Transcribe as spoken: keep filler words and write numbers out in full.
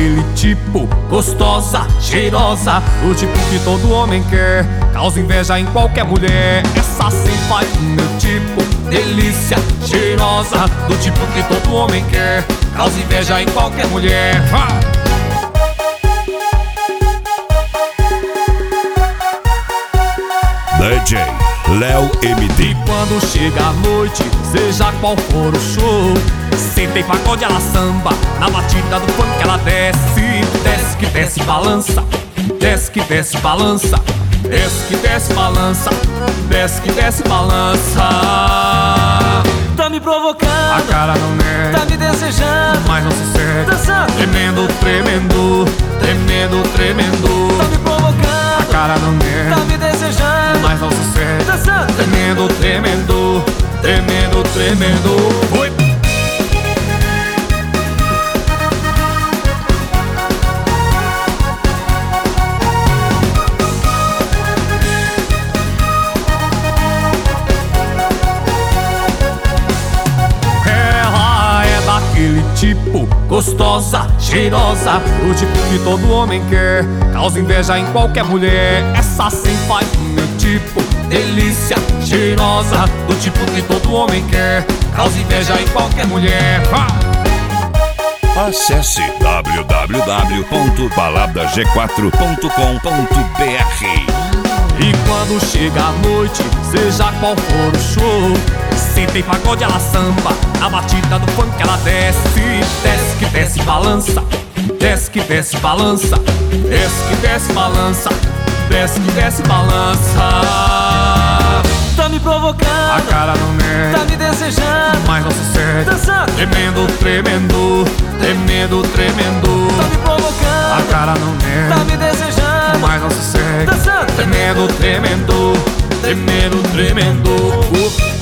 daquele tipo, gostosa, cheirosa, o tipo que todo homem quer, causa inveja em qualquer mulher. Essa sim faz o meu tipo, delícia, cheirosa, do tipo que todo homem quer, causa inveja em qualquer mulher. D J Léo M D. E quando chega a noite, seja qual for o show, senta pra pagode, ela samba, na batida do funk ela desce. Desce que desce, balança, desce que desce, balança, desce que desce, balança, desce que desce, balança. Tá me provocando, a cara não nega, tá me desejando, mas não se cega. dançando, Tremendo, tremendo, tremendo, tremendo. tá me provocando, a cara não nega, tá me desejando, mas não se cega. dançando, Tremendo, tremendo, tremendo, tremendo. Foi. Ela é daquele tipo, gostosa, cheirosa, o tipo que todo homem quer, causa inveja em qualquer mulher. Essa sim faz o meu tipo, delícia, cheirosa, do tipo que todo homem quer, causa inveja em qualquer mulher. Acesse w w w ponto balada g quatro ponto com ponto b r. E quando chega a noite, seja qual for o show, senta em pagode, ela samba, na batida do funk ela desce. Desce que desce, balança, desce que desce, balança, desce que desce, balança, desce que desce, balança. tá me provocando, A cara não nega, tá me desejando, mas não se cega. dançando, Tremendo, tremendo, tremendo, tremendo. tá me provocando, A cara não tá nega, me desejando, mas não se cega. dançando, Tremendo, tremendo, tremendo, tremendo.